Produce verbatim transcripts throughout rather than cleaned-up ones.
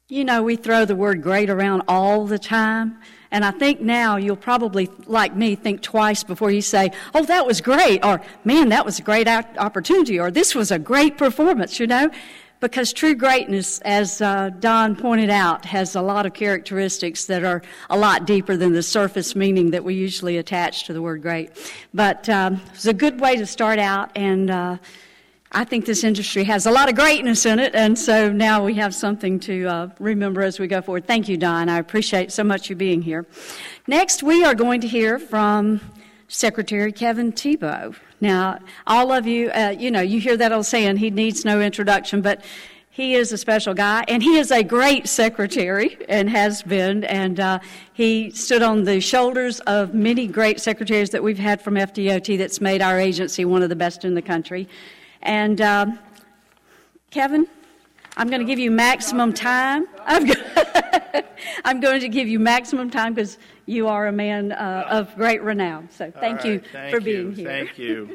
You know, we throw the word great around all the time, and I think now you'll probably, like me, think twice before you say, oh, that was great, or man, that was a great opportunity, or this was a great performance, you know, because true greatness, as uh, Don pointed out, has a lot of characteristics that are a lot deeper than the surface meaning that we usually attach to the word great. But um, it's a good way to start out, and uh, I think this industry has a lot of greatness in it, and so now we have something to uh, remember as we go forward. Thank you, Don. I appreciate so much you being here. Next, we are going to hear from Secretary Kevin Tebow. Now, all of you, uh, you know, you hear that old saying, he needs no introduction, but he is a special guy, and he is a great secretary and has been, and uh, he stood on the shoulders of many great secretaries that we've had from F D O T that's made our agency one of the best in the country. And um, Kevin, I'm going to give you maximum time. I'm, go- I'm going to give you maximum time because you are a man uh, of great renown. So thank right, you thank for you, being here. Thank you.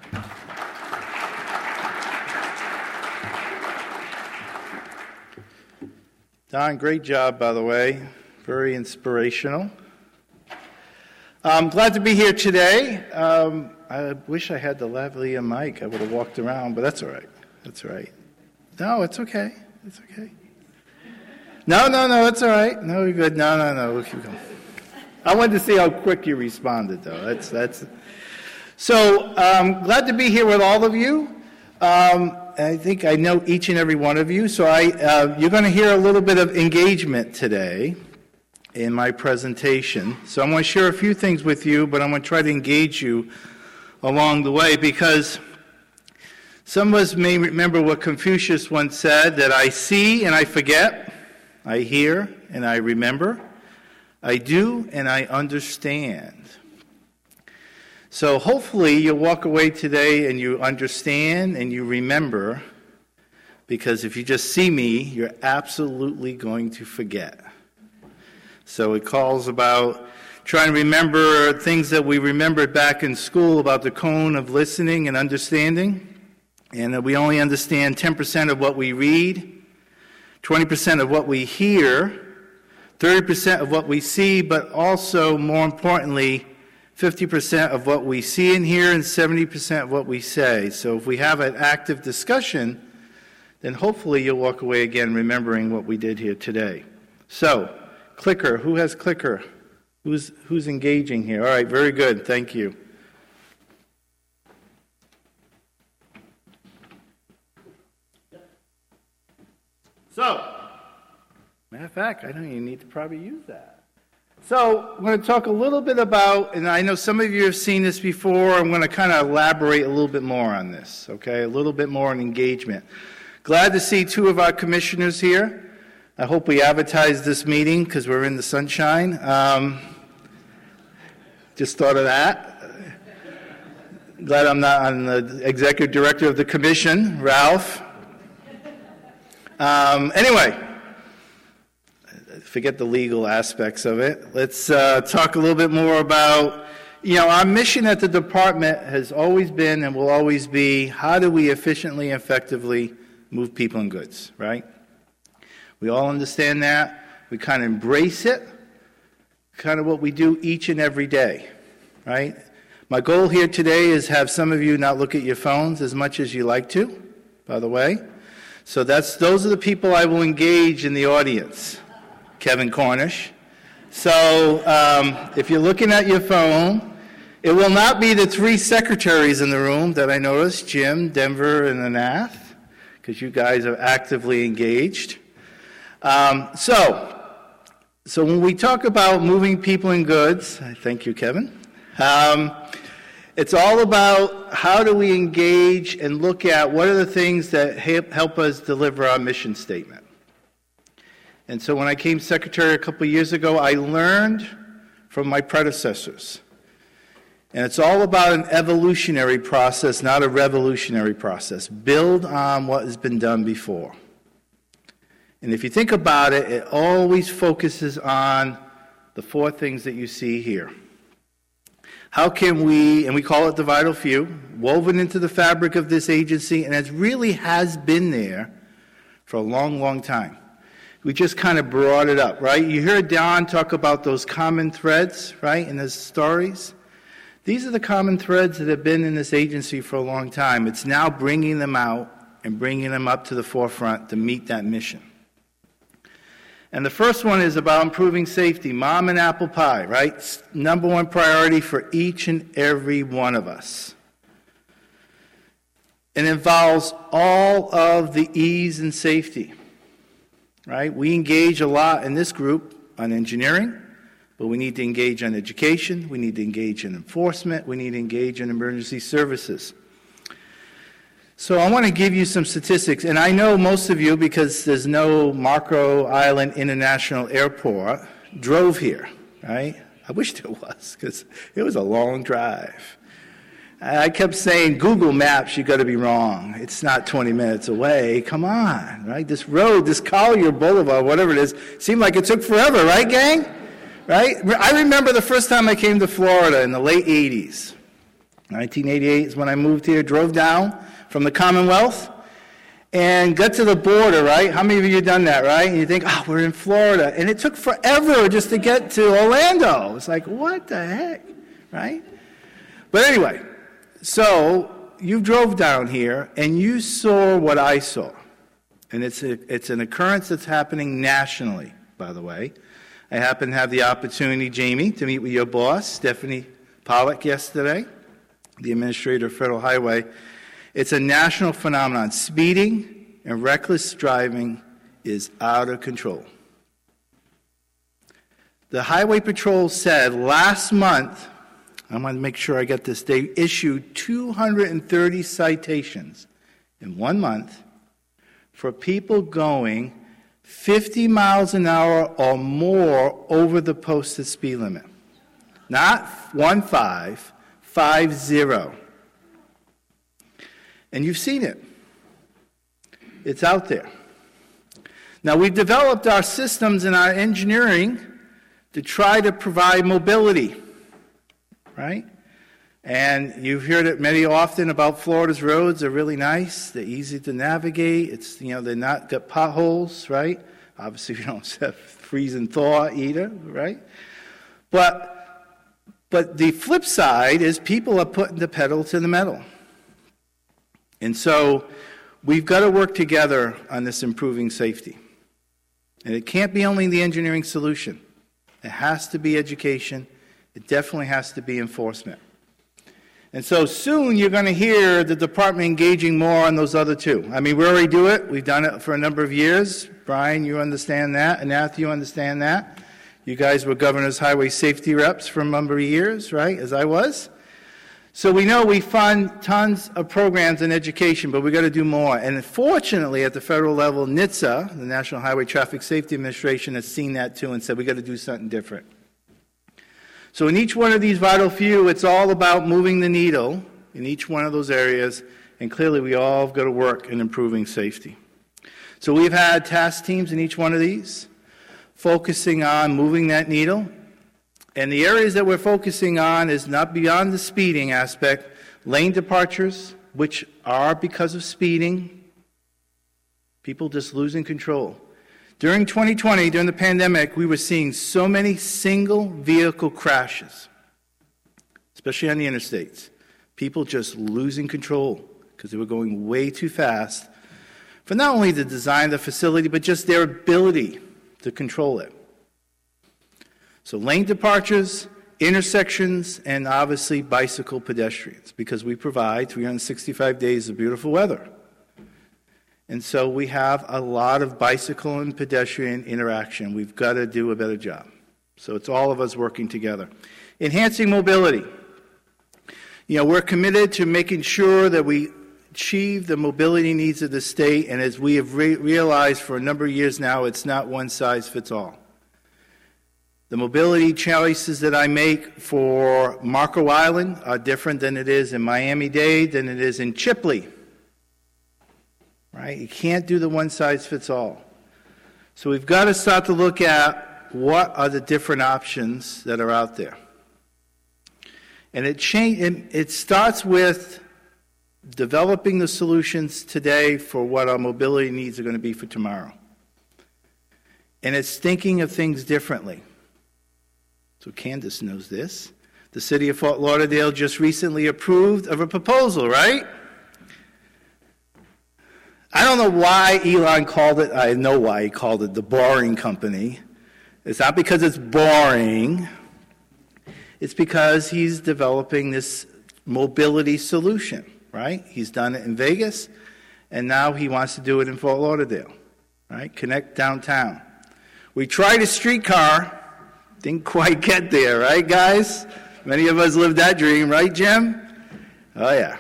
Don, great job, by the way. Very inspirational. I'm glad to be here today. Um, I wish I had the lavalier mic. I would have walked around, but that's all right. That's all right. No, it's okay. It's okay. No, no, no, it's all right. No, you're good. No, no, no. We'll keep going. I wanted to see how quick you responded, though. That's that's. So um, glad to be here with all of you. Um, I think I know each and every one of you. So I, uh, you're going to hear a little bit of engagement today in my presentation. So I'm going to share a few things with you, but I'm going to try to engage you along the way, because some of us may remember what Confucius once said, that I see and I forget, I hear and I remember, I do and I understand. So hopefully you'll walk away today and you understand and you remember, because if you just see me, you're absolutely going to forget. So it calls about trying to remember things that we remembered back in school about the cone of listening and understanding, and that we only understand ten percent of what we read, twenty percent of what we hear, thirty percent of what we see, but also, more importantly, fifty percent of what we see and hear, and seventy percent of what we say. So if we have an active discussion, then hopefully you'll walk away again remembering what we did here today. So, clicker. Who has clicker? Who's who's engaging here? All right, very good. Thank you. So, matter of fact, I don't even need to probably use that. So, I'm going to talk a little bit about, and I know some of you have seen this before, I'm going to kind of elaborate a little bit more on this, okay? A little bit more on engagement. Glad to see two of our commissioners here. I hope we advertise this meeting because we're in the sunshine. Um, just thought of that. Glad I'm not on the executive director of the commission, Ralph. Um, anyway, forget the legal aspects of it. Let's uh, talk a little bit more about, you know, our mission at the department has always been and will always be, how do we efficiently and effectively move people and goods, right? We all understand that. We kind of embrace it, kind of what we do each and every day, right? My goal here today is have some of you not look at your phones as much as you like to, by the way. So that's those are the people I will engage in the audience, Kevin Cornish. So um, if you're looking at your phone, it will not be the three secretaries in the room that I noticed, Jim, Denver, and Anath, because you guys are actively engaged. Um, so, so when we talk about moving people and goods, thank you, Kevin, um, it's all about how do we engage and look at what are the things that help us deliver our mission statement. And so when I came secretary a couple of years ago, I learned from my predecessors. And it's all about an evolutionary process, not a revolutionary process. Build on what has been done before. And if you think about it, it always focuses on the four things that you see here. How can we, and we call it the vital few, woven into the fabric of this agency, and it really has been there for a long, long time. We just kind of brought it up, right? You heard Don talk about those common threads, right, in his stories. These are the common threads that have been in this agency for a long time. It's now bringing them out and bringing them up to the forefront to meet that mission. And the first one is about improving safety. Mom and apple pie, right? It's number one priority for each and every one of us. It involves all of the E's in safety, right? We engage a lot in this group on engineering, but we need to engage on education, we need to engage in enforcement, we need to engage in emergency services. So I want to give you some statistics, and I know most of you, because there's no Marco Island International Airport, drove here, right? I wish there was, because it was a long drive. I kept saying, Google Maps, you got to be wrong. It's not twenty minutes away. Come on, right? This road, this Collier Boulevard, whatever it is, seemed like it took forever, right, gang? Right? I remember the first time I came to Florida in the late eighties. nineteen eighty-eight is when I moved here, drove down from the Commonwealth, and got to the border, right? How many of you have done that, right? And you think, oh, we're in Florida. And it took forever just to get to Orlando. It's like, what the heck, right? But anyway, so you drove down here, and you saw what I saw. And it's, a, it's an occurrence that's happening nationally, by the way. I happened to have the opportunity, Jamie, to meet with your boss, Stephanie Pollock, yesterday, the administrator of Federal Highway. It's a national phenomenon. Speeding and reckless driving is out of control. The Highway Patrol said last month, I want to make sure I get this, they issued two hundred thirty citations in one month for people going fifty miles an hour or more over the posted speed limit. Not one five, five zero. And you've seen it. It's out there. Now, we've developed our systems and our engineering to try to provide mobility, right? And you've heard it many often about Florida's roads. They're really nice. They're easy to navigate. It's, you know, they're not got potholes, right? Obviously, we don't have freeze and thaw either, right? But, but the flip side is people are putting the pedal to the metal. And so we've got to work together on this improving safety. And it can't be only the engineering solution. It has to be education. It definitely has to be enforcement. And so soon you're going to hear the department engaging more on those other two. I mean, we already do it. We've done it for a number of years. Brian, you understand that. And Matthew, you understand that. You guys were governor's highway safety reps for a number of years, right, as I was. So we know we fund tons of programs in education, but we've got to do more. And fortunately, at the federal level, N H T S A, the National Highway Traffic Safety Administration, has seen that too and said we've got to do something different. So in each one of these vital few, it's all about moving the needle in each one of those areas, and clearly we all have got to work in improving safety. So we've had task teams in each one of these, focusing on moving that needle. And the areas that we're focusing on is not beyond the speeding aspect, lane departures, which are because of speeding, people just losing control. During twenty twenty, during the pandemic, we were seeing so many single vehicle crashes, especially on the interstates. People just losing control because they were going way too fast for not only the design of the facility, but just their ability to control it. So lane departures, intersections, and obviously bicycle pedestrians, because we provide three hundred sixty-five days of beautiful weather. And so we have a lot of bicycle and pedestrian interaction. We've got to do a better job. So it's all of us working together. Enhancing mobility. You know, we're committed to making sure that we achieve the mobility needs of the state, and as we have re- realized for a number of years now, it's not one size fits all. The mobility choices that I make for Marco Island are different than it is in Miami-Dade, than it is in Chipley. Right? You can't do the one-size-fits-all. So we've got to start to look at what are the different options that are out there. And it, change, it, it starts with developing the solutions today for what our mobility needs are going to be for tomorrow. and it's thinking of things differently. So Candace knows this. The city of Fort Lauderdale just recently approved of a proposal, right? I don't know why Elon called it, I know why he called it the Boring Company. It's not because it's boring. It's because he's developing this mobility solution, right? He's done it in Vegas, and now he wants to do it in Fort Lauderdale, right? Connect downtown. We tried a streetcar, didn't quite get there, right, guys? Many of us lived that dream, right, Jim? Oh, yeah.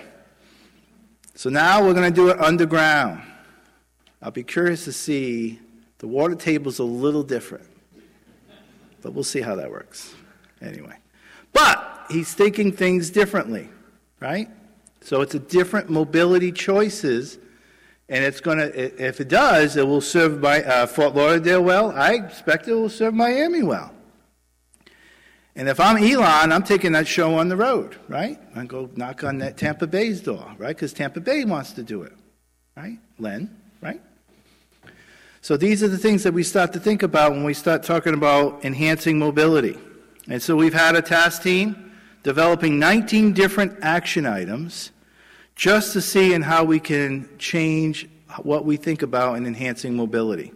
So now we're going to do it underground. I'll be curious to see. The water table's a little different, but we'll see how that works. Anyway. But he's thinking things differently, right? So it's a different mobility choices, and it's going to, if it does, it will serve my, uh, Fort Lauderdale well. I expect it will serve Miami well. And if I'm Elon, I'm taking that show on the road, right? I go knock on that Tampa Bay's door, right? Because Tampa Bay wants to do it, right? Len, right? So these are the things that we start to think about when we start talking about enhancing mobility. And so we've had a task team developing nineteen different action items just to see in how we can change what we think about in enhancing mobility.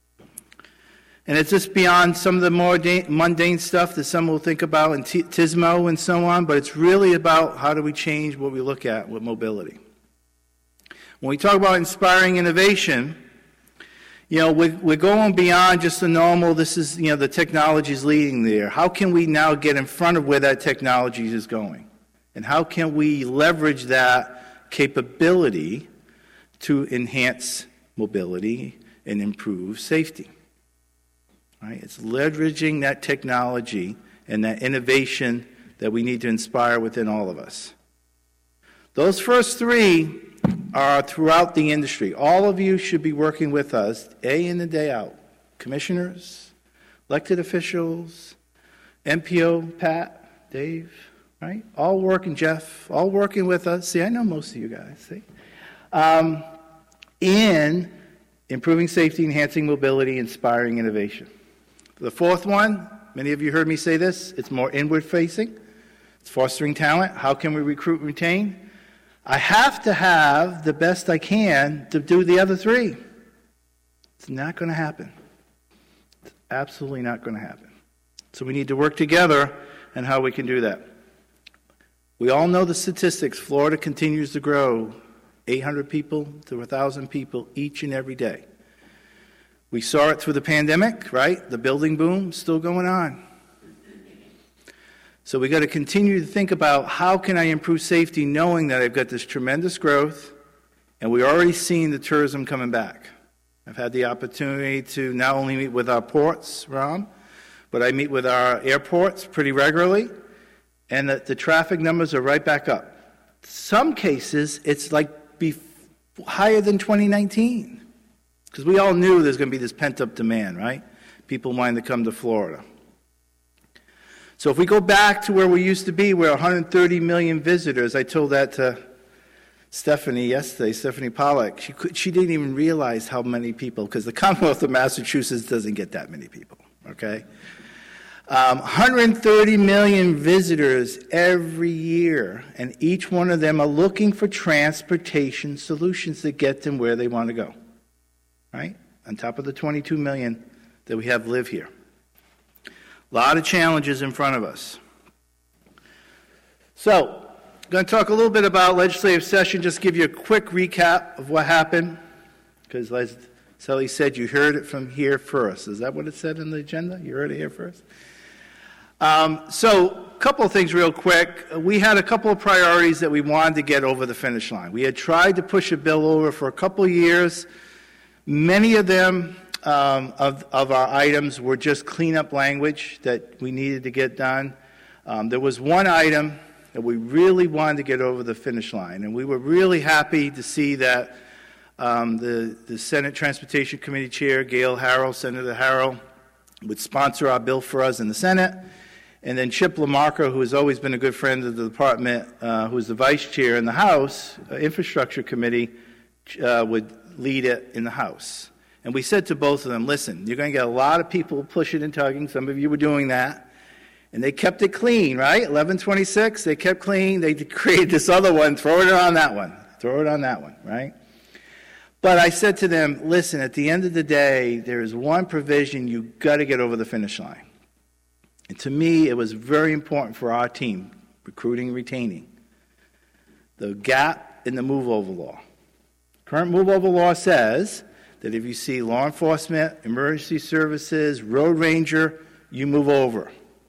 And it's just beyond some of the more da- mundane stuff that some will think about in T- T I S M O and so on, but it's really about how do we change what we look at with mobility. When we talk about inspiring innovation, you know, we're, we're going beyond just the normal, this is, you know, the technology is leading there. How can we now get in front of where that technology is going? And how can we leverage that capability to enhance mobility and improve safety? Right? It's leveraging that technology and that innovation that we need to inspire within all of us. Those first three are throughout the industry. All of you should be working with us day in and day out. Commissioners, elected officials, M P O, Pat, Dave, right? All working, Jeff, all working with us. See, I know most of you guys, see? Um, in improving safety, enhancing mobility, inspiring innovation. The fourth one, many of you heard me say this, it's more inward-facing. It's fostering talent. How can we recruit and retain? I have to have the best I can to do the other three. It's not going to happen. It's absolutely not going to happen. So we need to work together on how we can do that. We all know the statistics. Florida continues to grow eight hundred people to one thousand people each and every day. We saw it through the pandemic, right? The building boom still going on. So we've got to continue to think about how can I improve safety knowing that I've got this tremendous growth and we're already seeing the tourism coming back. I've had the opportunity to not only meet with our ports, Ram, but I meet with our airports pretty regularly, and the, the traffic numbers are right back up. Some cases, it's like be higher than twenty nineteen. Because we all knew there's going to be this pent-up demand, right? People wanting to come to Florida. So if we go back to where we used to be, we're one hundred thirty million visitors. I told that to Stephanie yesterday, Stephanie Pollack. She, could, she didn't even realize how many people, because the Commonwealth of Massachusetts doesn't get that many people, okay? Um, one hundred thirty million visitors every year, and each one of them are looking for transportation solutions to get them where they want to go. Right? On top of the twenty-two million that we have live here. A lot of challenges in front of us. So, I'm going to talk a little bit about legislative session, just give you a quick recap of what happened. Because as Sally said, you heard it from here first. Is that what it said in the agenda? You heard it here first? Um, so, a couple of things real quick. We had a couple of priorities that we wanted to get over the finish line. We had tried to push a bill over for a couple of years. Many of them, um, of, of our items, were just cleanup language that we needed to get done. Um, there was one item that we really wanted to get over the finish line, and we were really happy to see that um, the, the Senate Transportation Committee Chair, Gail Harrell, Senator Harrell, would sponsor our bill for us in the Senate, and then Chip LaMarca, who has always been a good friend of the department, uh, who is the Vice Chair in the House uh, Infrastructure Committee, uh, would lead it in the House. And we said to both of them, listen, you're going to get a lot of people pushing and tugging. Some of you were doing that. And they kept it clean, right? eleven twenty-six, they kept clean. They created this other one, throw it on that one, throw it on that one, right? But I said to them, listen, at the end of the day, there is one provision you've got to get over the finish line. And to me, it was very important for our team, recruiting and retaining, the gap in the move-over law. Current move-over law says that if you see law enforcement, emergency services, road ranger, you move over.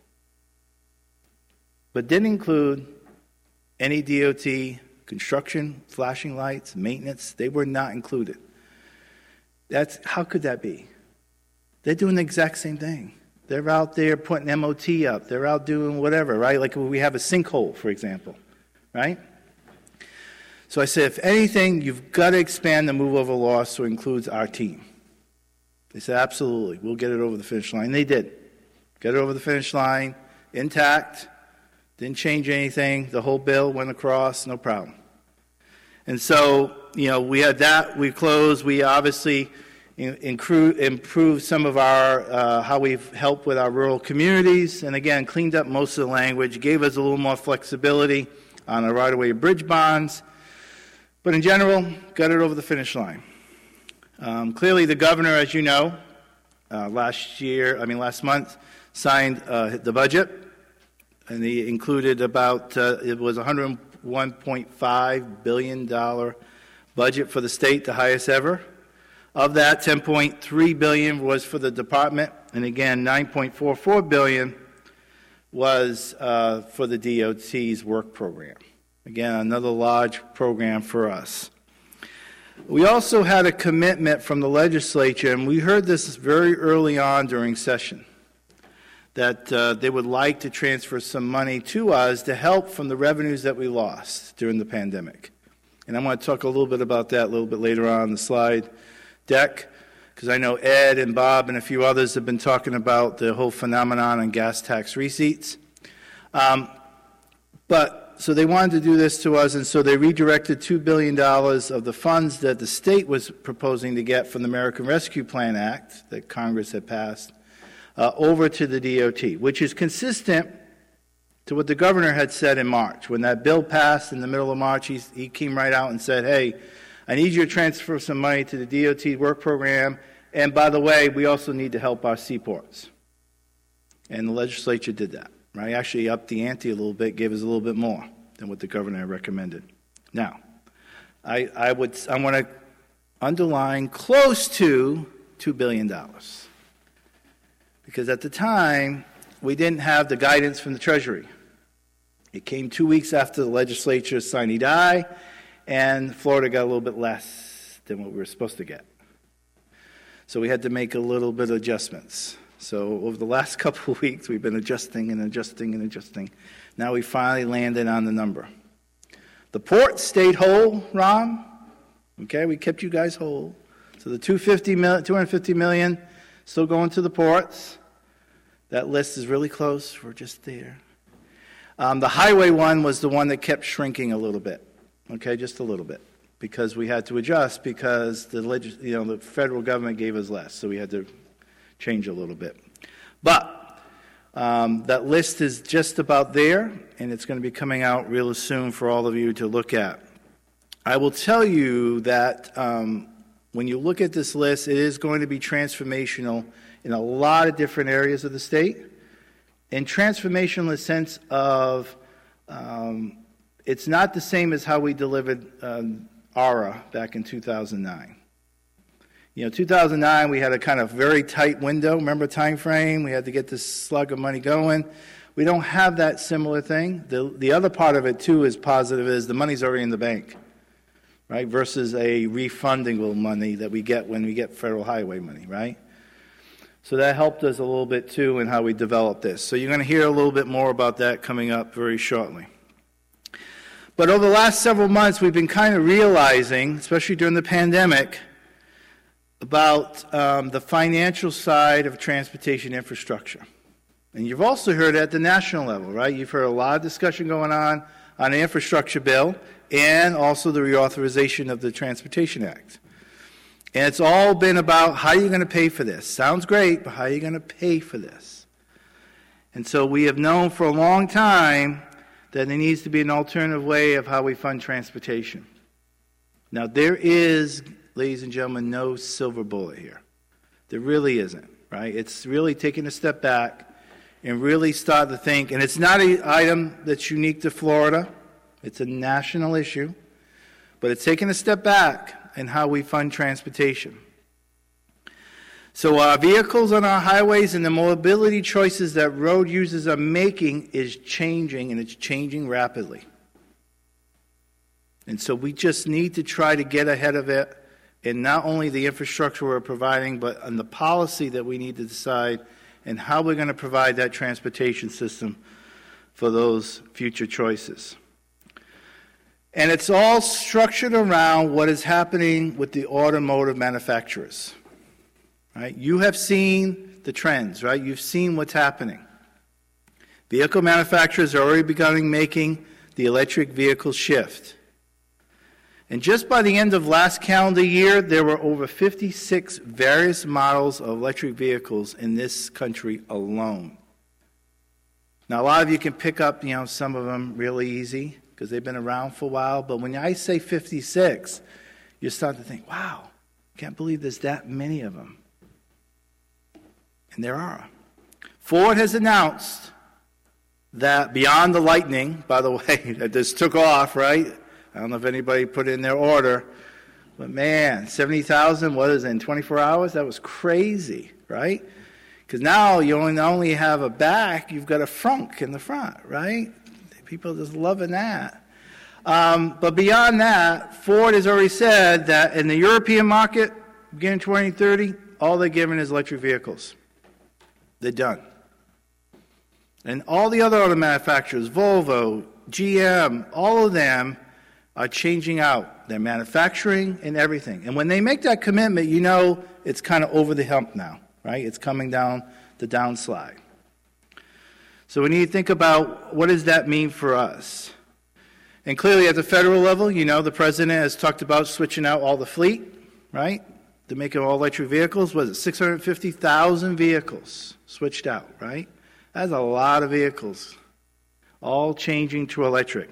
But didn't include any D O T, construction, flashing lights, maintenance. They were not included. That's, how could that be? They're doing the exact same thing. They're out there putting M O T up. They're out doing whatever, right? Like we have a sinkhole, for example, right? So I said, if anything, you've got to expand the move-over law so it includes our team. They said, absolutely, we'll get it over the finish line. They did. Get it over the finish line, intact, didn't change anything. The whole bill went across, no problem. And so, you know, we had that. We closed. We obviously improved some of our, uh, how we've helped with our rural communities, and again, cleaned up most of the language, gave us a little more flexibility on the right-of-way bridge bonds. But in general, got it over the finish line. Um, clearly, the governor, as you know, uh, last year, I mean last month, signed uh, the budget, and he included about, uh, it was one hundred one point five billion dollars budget for the state, the highest ever. Of that, ten point three billion dollars was for the department, and again, nine point four four billion dollars was uh, for the D O T's work program. Again, another large program for us. We also had a commitment from the legislature, and we heard this very early on during session, that uh, they would like to transfer some money to us to help from the revenues that we lost during the pandemic. And I'm going to talk a little bit about that a little bit later on in the slide deck, because I know Ed and Bob and a few others have been talking about the whole phenomenon on gas tax receipts. Um, but So they wanted to do this to us, and so they redirected two billion dollars of the funds that the state was proposing to get from the American Rescue Plan Act that Congress had passed uh, over to the D O T, which is consistent to what the governor had said in March. When that bill passed in the middle of March, he, he came right out and said, hey, I need you to transfer some money to the D O T work program, and by the way, we also need to help our seaports. And the legislature did that. Right, actually upped the ante a little bit, gave us a little bit more than what the governor had recommended. Now, I, I would I want to underline close to two billion dollars, because at the time we didn't have the guidance from the Treasury. It came two weeks after the legislature sine die, and Florida got a little bit less than what we were supposed to get. So we had to make a little bit of adjustments. So over the last couple of weeks, we've been adjusting and adjusting and adjusting. Now we finally landed on the number. The port stayed whole, Ron. Okay, we kept you guys whole. So the two hundred fifty million dollars still going to the ports. That list is really close. We're just there. Um, the highway one was the one that kept shrinking a little bit. Okay, just a little bit, because we had to adjust because the legis- you know the federal government gave us less, so we had to change a little bit. But um, that list is just about there, and it's going to be coming out real soon for all of you to look at. I will tell you that um, when you look at this list, it is going to be transformational in a lot of different areas of the state. And transformational in the sense of um, it's not the same as how we delivered um, A R A back in two thousand nine. You know, two thousand nine, we had a kind of very tight window. Remember time frame? We had to get this slug of money going. We don't have that similar thing. The the other part of it, too, is positive, is the money's already in the bank, right, versus a refundable money that we get when we get federal highway money, right? So that helped us a little bit, too, in how we developed this. So you're going to hear a little bit more about that coming up very shortly. But over the last several months, we've been kind of realizing, especially during the pandemic, about um, the financial side of transportation infrastructure. And you've also heard at the national level, right? You've heard a lot of discussion going on on the infrastructure bill and also the reauthorization of the Transportation Act. And it's all been about how you're going to pay for this. Sounds great, but how are you going to pay for this? And so we have known for a long time that there needs to be an alternative way of how we fund transportation. Now, there is, ladies and gentlemen, no silver bullet here. There really isn't, right? It's really taking a step back and really start to think, and it's not an item that's unique to Florida. It's a national issue. But it's taking a step back in how we fund transportation. So our vehicles on our highways and the mobility choices that road users are making is changing, and it's changing rapidly. And so we just need to try to get ahead of it in not only the infrastructure we're providing, but on the policy that we need to decide and how we're going to provide that transportation system for those future choices. And it's all structured around what is happening with the automotive manufacturers. Right? You have seen the trends, right? You've seen what's happening. Vehicle manufacturers are already beginning making the electric vehicle shift. And just by the end of last calendar year, there were over fifty-six various models of electric vehicles in this country alone. Now, a lot of you can pick up, you know, some of them really easy because they've been around for a while. But when I say fifty-six, you start to think, wow, I can't believe there's that many of them. And there are. Ford has announced that beyond the Lightning, by the way, that this took off, right? I don't know if anybody put in their order, but man, seventy thousand, what is it, in twenty-four hours? That was crazy, right? Because now you only, not only have a back, you've got a frunk in the front, right? People are just loving that. Um, but beyond that, Ford has already said that in the European market, beginning twenty thirty, all they're giving is electric vehicles. They're done. And all the other auto manufacturers, Volvo, G M, all of them are changing out their manufacturing and everything. And when they make that commitment, you know it's kind of over the hump now, right? It's coming down the downslide. So we need to think about what does that mean for us. And clearly at the federal level, you know, the president has talked about switching out all the fleet, right? They're making all electric vehicles. What is it, six hundred fifty thousand vehicles switched out, right? That's a lot of vehicles, all changing to electric.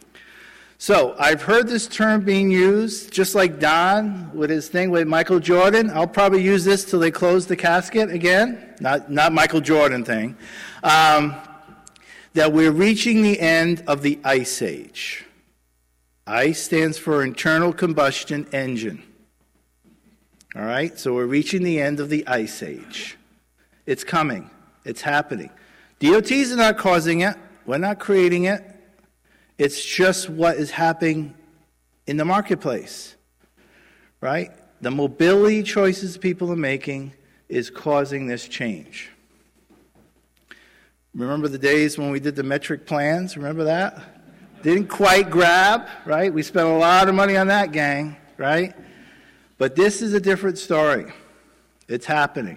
So I've heard this term being used, just like Don with his thing with Michael Jordan. I'll probably use this till they close the casket again. Not, not Michael Jordan thing. Um, that we're reaching the end of the ICE age. ICE stands for internal combustion engine. All right? So we're reaching the end of the ICE age. It's coming. It's happening. D O Ts are not causing it. We're not creating it. It's just what is happening in the marketplace, right? The mobility choices people are making is causing this change. Remember the days when we did the metric plans? Remember that? Didn't quite grab, right? We spent a lot of money on that, gang, right? But this is a different story. It's happening.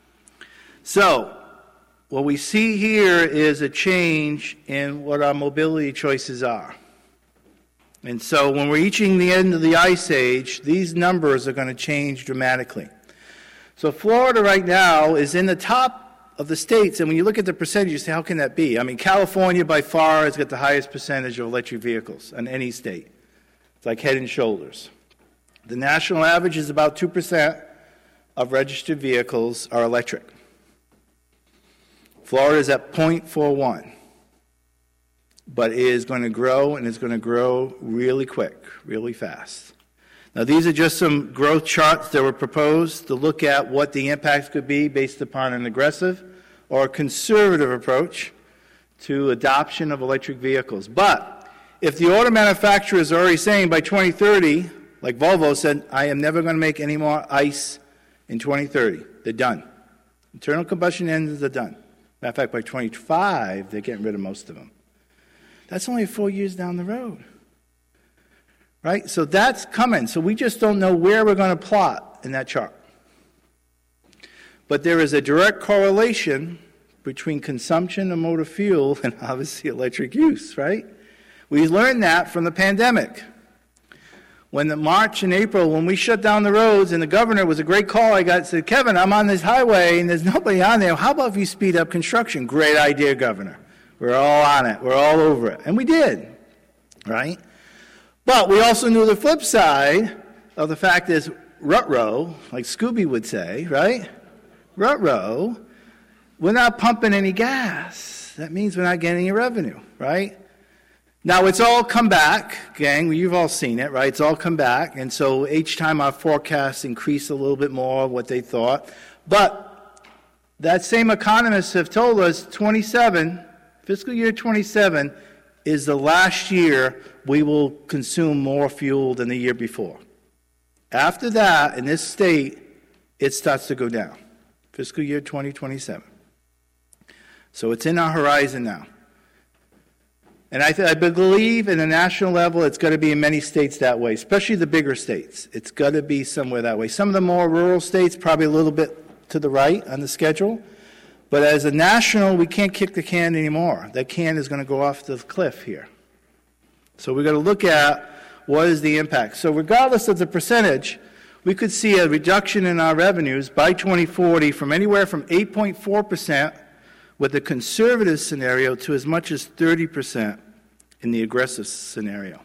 So, what we see here is a change in what our mobility choices are. And so when we're reaching the end of the ICE age, these numbers are going to change dramatically. So Florida right now is in the top of the states, and when you look at the percentage, you say, how can that be? I mean, California by far has got the highest percentage of electric vehicles in any state. It's like head and shoulders. The national average is about two percent of registered vehicles are electric. Florida is at zero point four one, but it is going to grow, and it's going to grow really quick, really fast. Now, these are just some growth charts that were proposed to look at what the impacts could be based upon an aggressive or conservative approach to adoption of electric vehicles. But if the auto manufacturers are already saying by twenty thirty, like Volvo said, I am never going to make any more ICE in twenty thirty, they're done. Internal combustion engines are done. Matter of fact, by twenty-five, they're getting rid of most of them. That's only four years down the road. Right? So that's coming. So we just don't know where we're going to plot in that chart. But there is a direct correlation between consumption of motor fuel and obviously electric use, right? We learned that from the pandemic. when the March and April, when we shut down the roads, and the governor, was a great call I got, said, Kevin, I'm on this highway and there's nobody on there. How about if you speed up construction? Great idea, Governor. We're all on it. We're all over it. And we did, right? But we also knew the flip side of the fact is, rut-row, like Scooby would say, right? Rut-row, we're not pumping any gas. That means we're not getting any revenue, right? Now, it's all come back, gang. You've all seen it, right? It's all come back. And so each time our forecasts increase a little bit more of what they thought. But that same economists have told us twenty-seven, fiscal year twenty-seven, is the last year we will consume more fuel than the year before. After that, in this state, it starts to go down. Fiscal year twenty twenty-seven. So it's in our horizon now. And I, th- I believe in the national level it's going to be in many states that way, especially the bigger states. It's got to be somewhere that way. Some of the more rural states, probably a little bit to the right on the schedule. But as a national, we can't kick the can anymore. That can is going to go off the cliff here. So we've got to look at what is the impact. So regardless of the percentage, we could see a reduction in our revenues by twenty forty from anywhere from eight point four percent with the conservative scenario to as much as thirty percent in the aggressive scenario.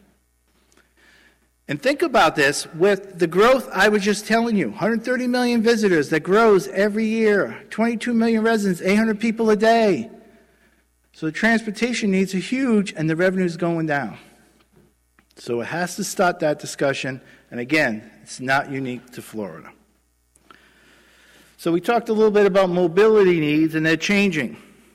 And think about this, with the growth I was just telling you, one hundred thirty million visitors that grows every year, twenty-two million residents, eight hundred people a day. So the transportation needs are huge and the revenue is going down. So it has to start that discussion. And again, it's not unique to Florida. So we talked a little bit about mobility needs, and they're changing.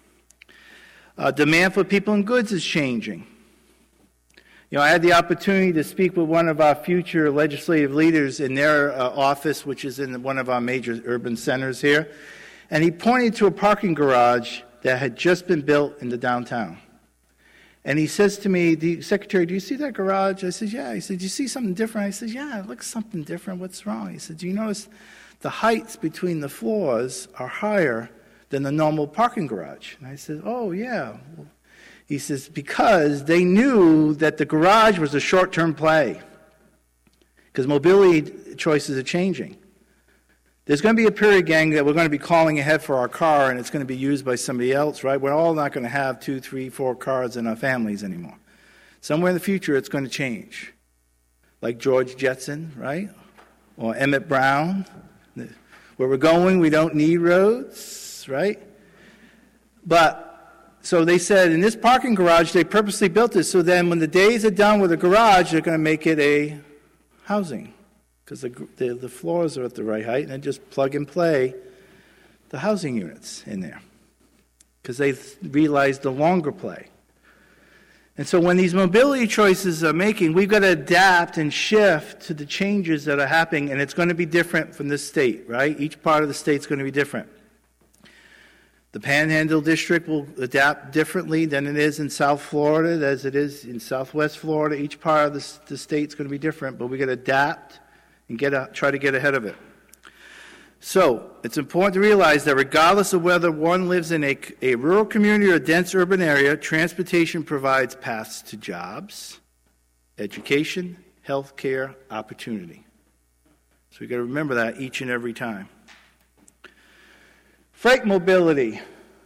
Uh, demand for people and goods is changing. You know, I had the opportunity to speak with one of our future legislative leaders in their uh, office, which is in one of our major urban centers here, and he pointed to a parking garage that had just been built in the downtown. And he says to me, the Secretary, do you see that garage? I said, yeah. He said, do you see something different? I said, yeah, it looks something different. What's wrong? He said, do you notice the heights between the floors are higher than the normal parking garage? And I said, oh, yeah. He says, because they knew that the garage was a short-term play, because mobility choices are changing. There's going to be a period, gang, that we're going to be calling ahead for our car, and it's going to be used by somebody else, right? We're all not going to have two, three, four cars in our families anymore. Somewhere in the future, it's going to change. Like George Jetson, right? Or Emmett Brown. Where we're going, we don't need roads, right? But, so they said, in this parking garage, they purposely built this, so then when the days are done with the garage, they're going to make it a housing. Because the, the, the floors are at the right height, and then just plug and play the housing units in there. Because they realized the longer play. And so when these mobility choices are making, we've got to adapt and shift to the changes that are happening, and it's going to be different from this state, right? Each part of the state is going to be different. The Panhandle District will adapt differently than it is in South Florida, as it is in Southwest Florida. Each part of the, the state is going to be different, but we've got to adapt and get a, try to get ahead of it. So it's important to realize that regardless of whether one lives in a, a rural community or a dense urban area, transportation provides paths to jobs, education, health care, opportunity. So we've got to remember that each and every time. Freight mobility.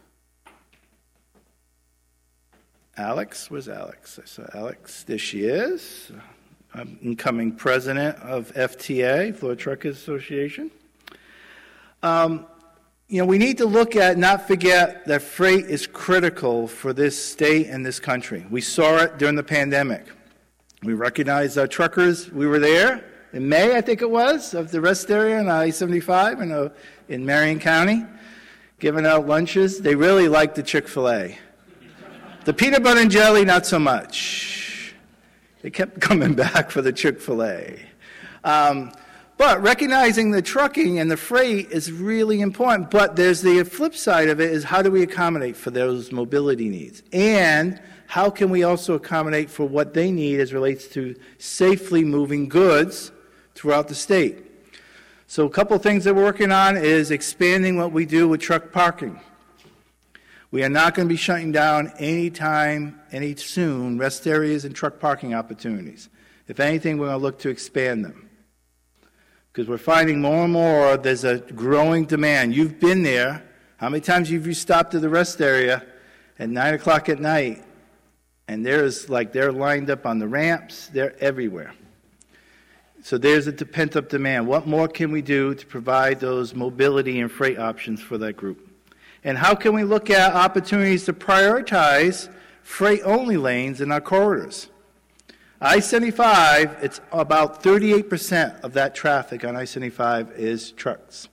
Alex, where's Alex? I saw Alex. There she is. I'm incoming president of F T A, Florida Truckers Association. Um, you know, we need to look at, not forget, that freight is critical for this state and this country. We saw it during the pandemic. We recognized our truckers. We were there in May, I think it was, of the rest area in I seventy-five in, uh, in Marion County, giving out lunches. They really liked the Chick-fil-A. The peanut butter and jelly, not so much. They kept coming back for the Chick-fil-A. Um, but recognizing the trucking and the freight is really important. But there's the flip side of it is, how do we accommodate for those mobility needs? And how can we also accommodate for what they need as relates to safely moving goods throughout the state? So a couple of things that we're working on is expanding what we do with truck parking. We are not going to be shutting down anytime, any soon, rest areas and truck parking opportunities. If anything, we're going to look to expand them. Because we're finding more and more there's a growing demand. You've been there. How many times have you stopped at the rest area at nine o'clock at night, and there's like they're lined up on the ramps, they're everywhere. So there's a pent-up demand. What more can we do to provide those mobility and freight options for that group? And how can we look at opportunities to prioritize freight-only lanes in our corridors? I seventy-five, it's about thirty-eight percent of that traffic on I seventy-five is trucks.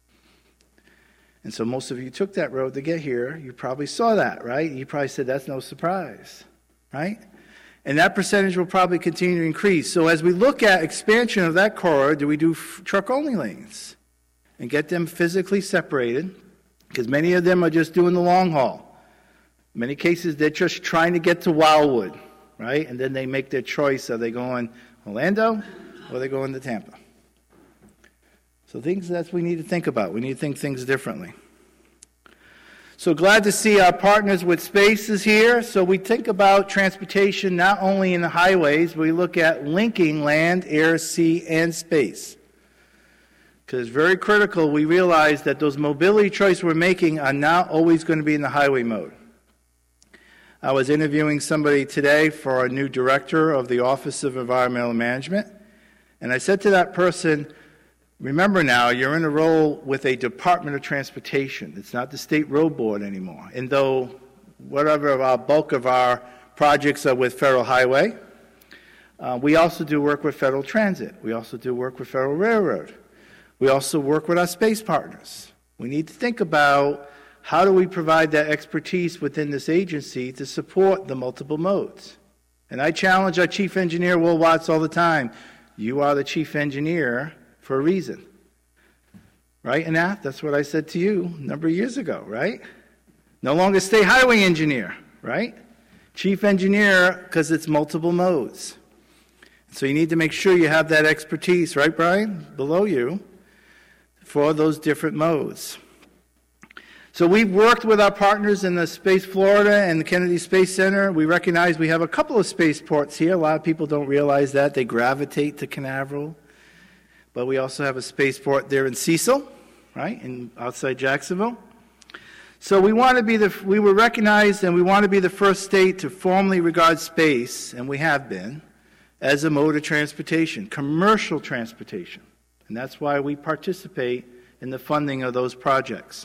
And so most of you took that road to get here. You probably saw that, right? You probably said, that's no surprise, right? And that percentage will probably continue to increase. So as we look at expansion of that corridor, do we do f- truck-only lanes and get them physically separated? Because many of them are just doing the long haul. In many cases, they're just trying to get to Wildwood, right? And then they make their choice. Are they going Orlando or are they going to Tampa? So things that we need to think about. We need to think things differently. So glad to see our partners with Spaces here. So we think about transportation not only in the highways, but we look at linking land, air, sea, and space. Because it's very critical we realize that those mobility choices we're making are not always going to be in the highway mode. I was interviewing somebody today for our new director of the Office of Environmental Management, and I said to that person, remember now, you're in a role with a Department of Transportation. It's not the State Road Board anymore. And though whatever of our bulk of our projects are with Federal Highway, uh, we also do work with Federal Transit. We also do work with Federal Railroad. We also work with our space partners. We need to think about how do we provide that expertise within this agency to support the multiple modes. And I challenge our chief engineer, Will Watts, all the time. You are the chief engineer for a reason. Right, Anath? That's what I said to you a number of years ago, right? No longer state highway engineer, right? Chief engineer, because it's multiple modes. So you need to make sure you have that expertise, right, Brian? Below you, for those different modes. So we've worked with our partners in the Space Florida and the Kennedy Space Center. We recognize we have a couple of spaceports here. A lot of people don't realize that. They gravitate to Canaveral. But we also have a spaceport there in Cecil, right, in outside Jacksonville. So we want to be the we were recognized and we want to be the first state to formally regard space, and we have been, as a mode of transportation, commercial transportation. And that's why we participate in the funding of those projects.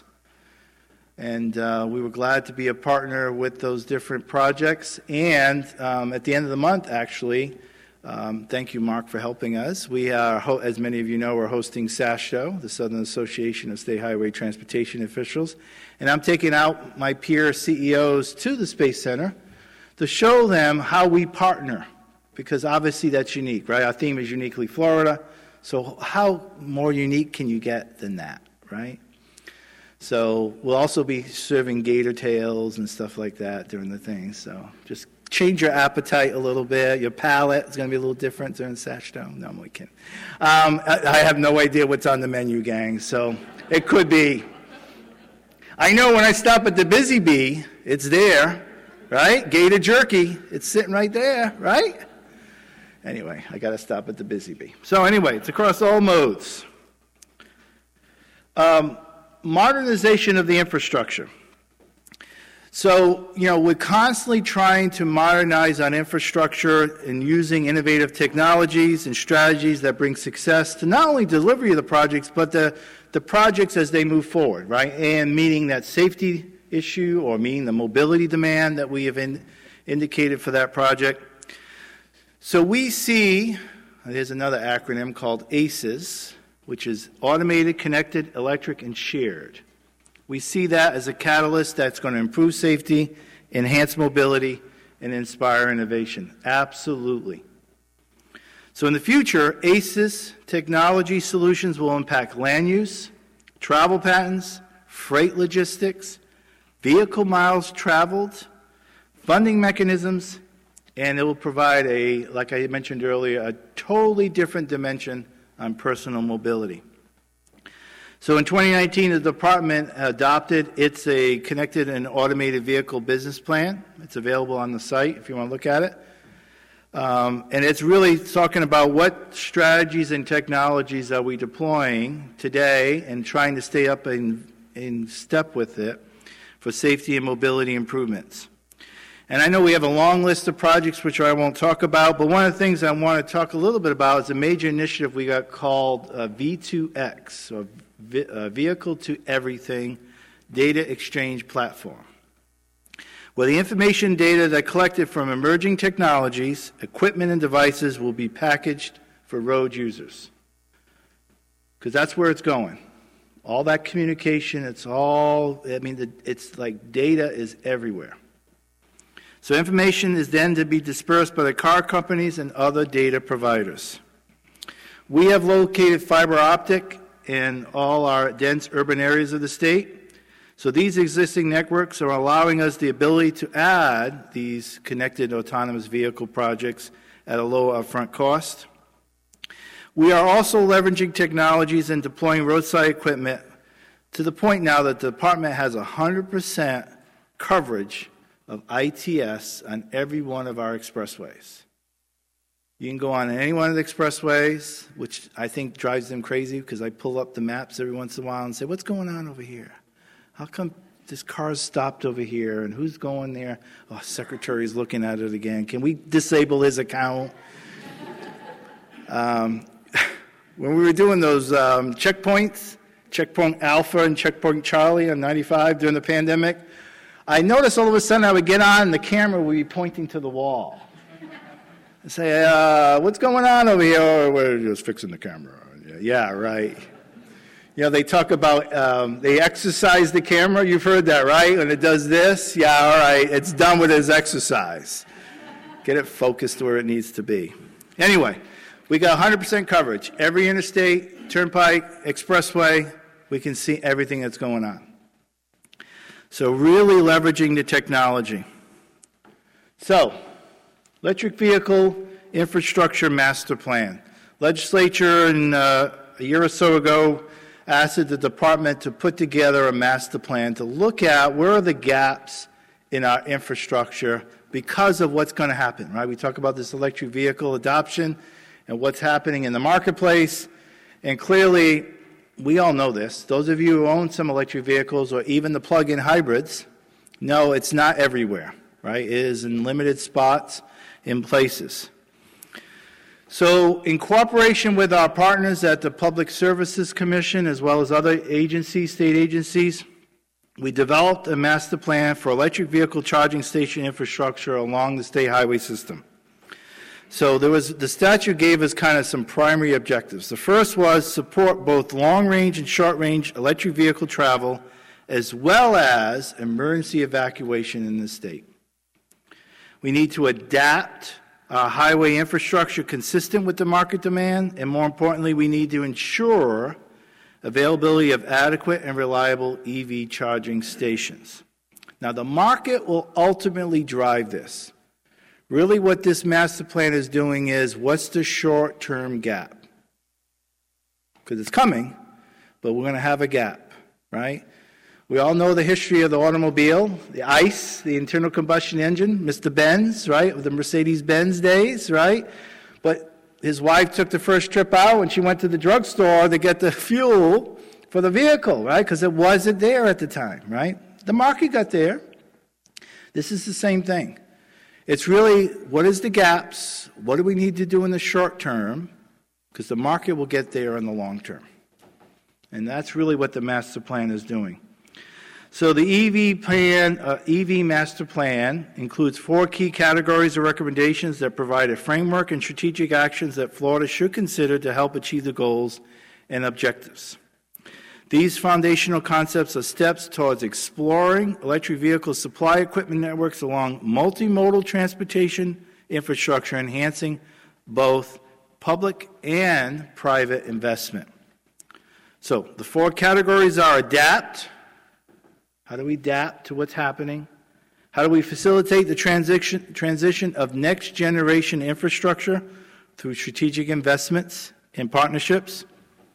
And uh, we were glad to be a partner with those different projects. And um, at the end of the month, actually, um, thank you, Mark, for helping us. We are, ho- as many of you know, we're hosting SASHTO, the Southern Association of State Highway Transportation Officials. And I'm taking out my peer C E Os to the Space Center to show them how we partner, because obviously that's unique, right? Our theme is Uniquely Florida. So how more unique can you get than that, right? So we'll also be serving gator tails and stuff like that during the thing. So just change your appetite a little bit. Your palate is going to be a little different during SASHTO. No, I'm only kidding. Um, I, I have no idea what's on the menu, gang. So it could be. I know when I stop at the Busy Bee, it's there, right? Gator jerky. It's sitting right there, right? Anyway, I got to stop at the Busy Bee. So anyway, it's across all modes. Um, modernization of the infrastructure. So, you know, we're constantly trying to modernize on infrastructure and using innovative technologies and strategies that bring success to not only delivery of the projects, but the, the projects as they move forward, right? And meeting that safety issue or meeting the mobility demand that we have in, indicated for that project. So we see, there's another acronym called ACES, which is Automated, Connected, Electric, and Shared. We see that as a catalyst that's going to improve safety, enhance mobility, and inspire innovation. Absolutely. So in the future, ACES technology solutions will impact land use, travel patterns, freight logistics, vehicle miles traveled, funding mechanisms, and it will provide a, like I mentioned earlier, a totally different dimension on personal mobility. So in twenty nineteen, the department adopted its a connected and automated vehicle business plan. It's available on the site if you want to look at it. Um, and it's really talking about what strategies and technologies are we deploying today and trying to stay up in, in step with it for safety and mobility improvements. And I know we have a long list of projects which I won't talk about, but one of the things I want to talk a little bit about is a major initiative we got called uh, V two X, or v- uh, Vehicle to Everything Data Exchange Platform, where the information data that collected from emerging technologies, equipment, and devices will be packaged for road users. Because that's where it's going. All that communication, it's all, I mean, the, it's like data is everywhere. So information is then to be dispersed by the car companies and other data providers. We have located fiber optic in all our dense urban areas of the state. So these existing networks are allowing us the ability to add these connected autonomous vehicle projects at a low upfront cost. We are also leveraging technologies and deploying roadside equipment to the point now that the department has one hundred percent coverage of I T S on every one of our expressways. You can go on any one of the expressways, which I think drives them crazy because I pull up the maps every once in a while and say, what's going on over here? How come this car's stopped over here and who's going there? Oh, secretary's looking at it again. Can we disable his account? um, when we were doing those um, checkpoints, Checkpoint Alpha and Checkpoint Charlie on ninety-five during the pandemic, I noticed all of a sudden I would get on and the camera would be pointing to the wall. I say, uh, what's going on over here? Oh, we're just fixing the camera. Yeah, yeah, right. You know, they talk about, um, they exercise the camera. You've heard that, right? When it does this, yeah, all right, it's done with its exercise. Get it focused where it needs to be. Anyway, we got one hundred percent coverage. Every interstate, turnpike, expressway, we can see everything that's going on. So really leveraging the technology. So, electric vehicle infrastructure master plan. Legislature in, uh, a year or so ago asked the department to put together a master plan to look at where are the gaps in our infrastructure because of what's going to happen, right? We talk about this electric vehicle adoption and what's happening in the marketplace, and clearly we all know this. Those of you who own some electric vehicles or even the plug-in hybrids know it's not everywhere, right? It is in limited spots in places. So in cooperation with our partners at the Public Services Commission as well as other agencies, state agencies, we developed a master plan for electric vehicle charging station infrastructure along the state highway system. So there was, the statute gave us kind of some primary objectives. The first was support both long-range and short-range electric vehicle travel as well as emergency evacuation in the state. We need to adapt our highway infrastructure consistent with the market demand, and more importantly, we need to ensure availability of adequate and reliable E V charging stations. Now, the market will ultimately drive this. Really what this master plan is doing is, what's the short-term gap? Because it's coming, but we're going to have a gap, right? We all know the history of the automobile, the ICE, the internal combustion engine, Mister Benz, right, the Mercedes-Benz days, right? But his wife took the first trip out when she went to the drugstore to get the fuel for the vehicle, right, because it wasn't there at the time, right? The market got there. This is the same thing. It's really, what is the gaps? What do we need to do in the short term? Because the market will get there in the long term. And that's really what the master plan is doing. So the E V plan, uh, E V master plan includes four key categories of recommendations that provide a framework and strategic actions that Florida should consider to help achieve the goals and objectives. These foundational concepts are steps towards exploring electric vehicle supply equipment networks along multimodal transportation infrastructure, enhancing both public and private investment. So the four categories are adapt. How do we adapt to what's happening? How do we facilitate the transition, transition of next generation infrastructure through strategic investments and partnerships?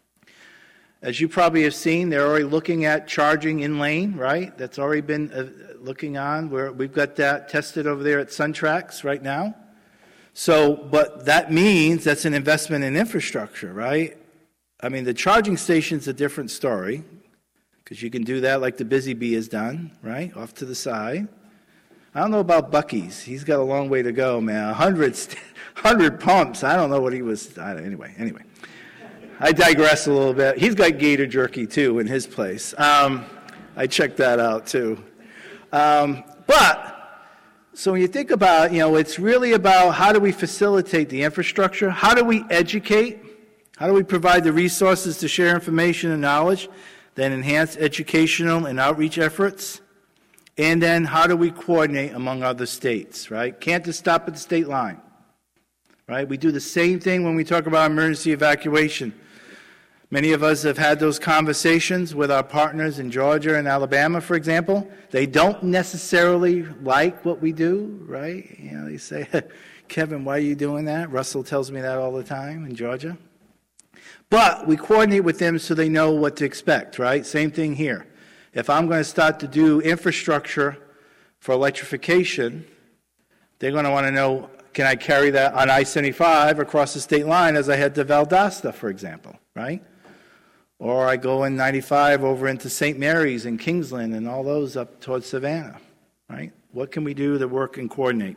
As you probably have seen, they're already looking at charging in lane, right? That's already been uh, looking on. We're, we've got that tested over there at SunTrax right now. So, but that means that's an investment in infrastructure, right? I mean, the charging station's a different story, because you can do that like the Busy Bee has done, right, off to the side. I don't know about Buc-ee's. He's got a long way to go, man. A hundred, hundred pumps. I don't know what he was. I don't, anyway, anyway. I digress a little bit. He's got gator jerky, too, in his place. Um, I checked that out, too. Um, but, so when you think about, you know, it's really about how do we facilitate the infrastructure? How do we educate? How do we provide the resources to share information and knowledge that enhance educational and outreach efforts? And then how do we coordinate among other states, right? Can't just stop at the state line, right? We do the same thing when we talk about emergency evacuation. Many of us have had those conversations with our partners in Georgia and Alabama, for example. They don't necessarily like what we do, right? You know, they say, Kevin, why are you doing that? Russell tells me that all the time in Georgia. But we coordinate with them so they know what to expect, right? Same thing here. If I'm going to start to do infrastructure for electrification, they're going to want to know, can I carry that on I seventy-five across the state line as I head to Valdosta, for example, right? Or I go in ninety-five over into Saint Mary's and Kingsland and all those up towards Savannah, right? What can we do to work and coordinate?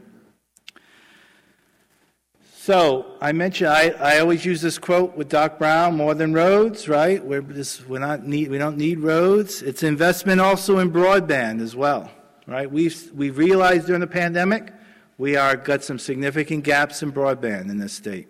So I mentioned I, I always use this quote with Doc Brown: "More than roads, right? We're just we're not need we don't need roads. It's investment also in broadband as well, right? We've we've realized during the pandemic we are got some significant gaps in broadband in this state.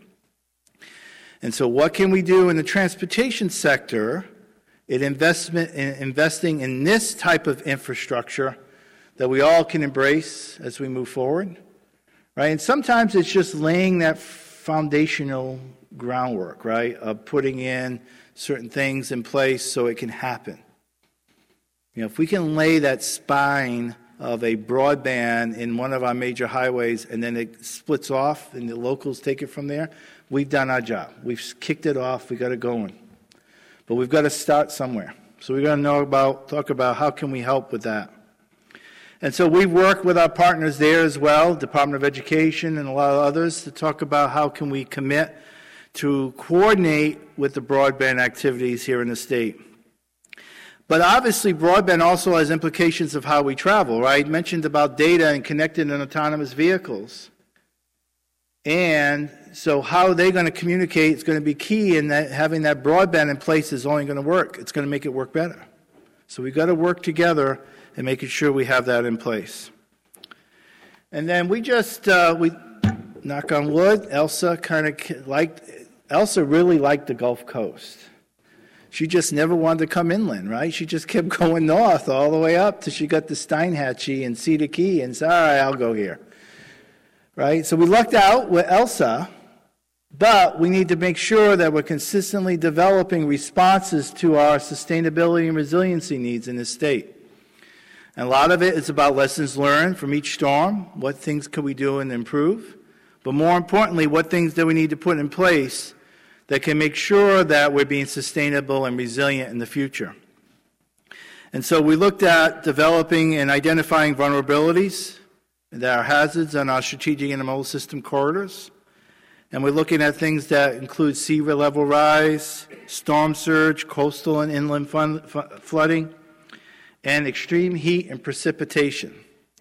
And so what can we do in the transportation sector in investment in investing in this type of infrastructure that we all can embrace as we move forward, right? And sometimes it's just laying that foundational groundwork, right, of putting in certain things in place so it can happen. You know, if we can lay that spine of a broadband in one of our major highways and then it splits off and the locals take it from there, we've done our job. We've kicked it off. We got it going. But we've got to start somewhere. So we've got to know about, talk about how can we help with that. And so we've worked with our partners there as well, Department of Education and a lot of others, to talk about how can we commit to coordinate with the broadband activities here in the state. But obviously, broadband also has implications of how we travel, right? I mentioned about data and connected and autonomous vehicles. And so how they're going to communicate is going to be key, in that having that broadband in place is only going to work. It's going to make it work better. So we've got to work together and making sure we have that in place. And then we just, uh, we knock on wood, Elsa kind of liked, Elsa really liked the Gulf Coast. She just never wanted to come inland, right? She just kept going north all the way up till she got to Steinhatchee and Cedar Key and said, all right, I'll go here. Right? So we lucked out with Elsa, but we need to make sure that we're consistently developing responses to our sustainability and resiliency needs in this state. And a lot of it is about lessons learned from each storm. What things can we do and improve? But more importantly, what things do we need to put in place that can make sure that we're being sustainable and resilient in the future? And so we looked at developing and identifying vulnerabilities. There are hazards on our strategic intermodal system corridors. And we're looking at things that include sea level rise, storm surge, coastal and inland flooding, and extreme heat and precipitation.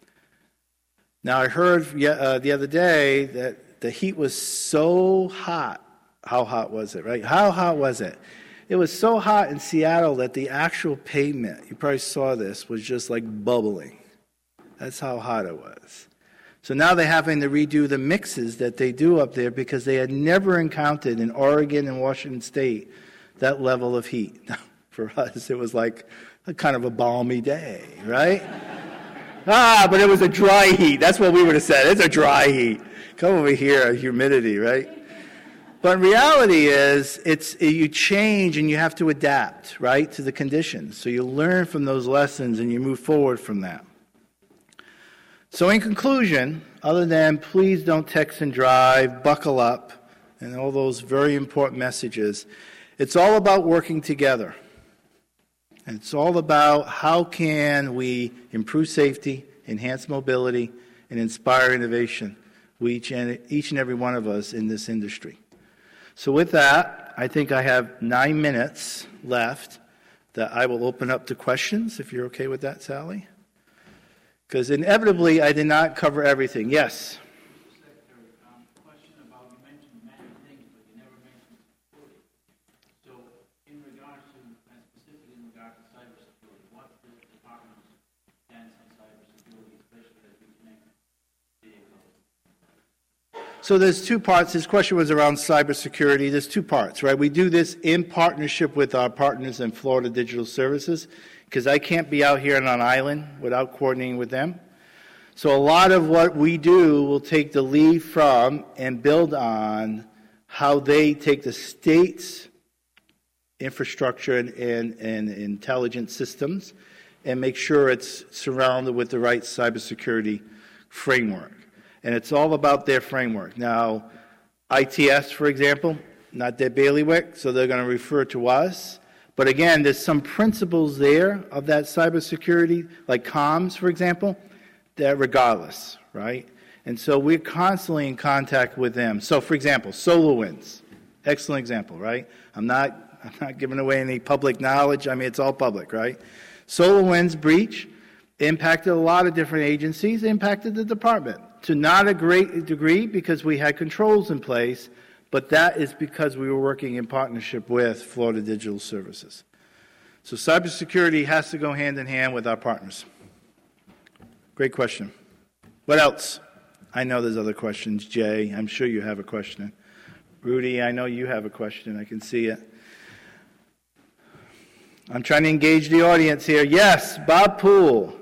Now, I heard uh, the other day that the heat was so hot. How hot was it, right? How hot was it? It was so hot in Seattle that the actual pavement, you probably saw this, was just like bubbling. That's how hot it was. So now they're having to redo the mixes that they do up there because they had never encountered in Oregon and Washington State that level of heat. For us, it was like a kind of a balmy day, right? ah, but it was a dry heat. That's what we would have said. It's a dry heat. Come over here, humidity, right? But reality is, it's you change and you have to adapt, right, to the conditions. So you learn from those lessons and you move forward from that. So in conclusion, other than please don't text and drive, buckle up, and all those very important messages, it's all about working together. And it's all about how can we improve safety, enhance mobility, and inspire innovation we each and, each and every one of us in this industry. So with that, I think I have nine minutes left that I will open up to questions, if you're okay with that, Sally. Because inevitably, I did not cover everything. Yes? So there's two parts. His question was around cybersecurity. There's two parts, right? We do this in partnership with our partners in Florida Digital Services, because I can't be out here on an island without coordinating with them. So a lot of what we do will take the lead from and build on how they take the state's infrastructure and, and, and intelligence systems and make sure it's surrounded with the right cybersecurity framework. And it's all about their framework. Now, I T S, for example, not their bailiwick, so they're going to refer to us. But again, there's some principles there of that cybersecurity, like comms, for example, that regardless, right? And so we're constantly in contact with them. So, for example, SolarWinds, excellent example, right? I'm not, I'm not giving away any public knowledge. I mean, it's all public, right? SolarWinds breach impacted a lot of different agencies, impacted the department. To not a great degree because we had controls in place, but that is because we were working in partnership with Florida Digital Services. So cybersecurity has to go hand in hand with our partners. Great question. What else? I know there's other questions. Jay, I'm sure you have a question. Rudy, I know you have a question. I can see it. I'm trying to engage the audience here. Yes, Bob Poole.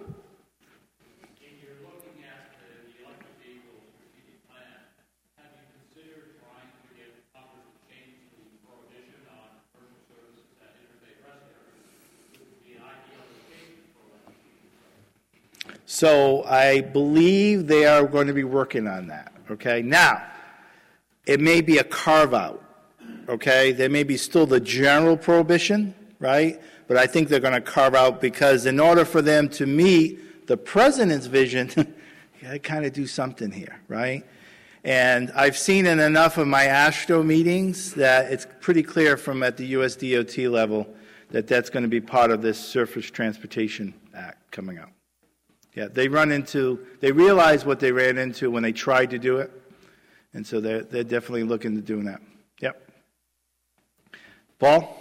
So I believe they are going to be working on that, okay? Now, it may be a carve-out, okay? There may be still the general prohibition, right? But I think they're going to carve out because in order for them to meet the president's vision, you got to kind of do something here, right? And I've seen in enough of my AASHTO meetings that it's pretty clear from at the U S D O T level that that's going to be part of this Surface Transportation Act coming out. Yeah, they run into, they realize what they ran into when they tried to do it, and so they're, they're definitely looking to doing that. Yep. Paul?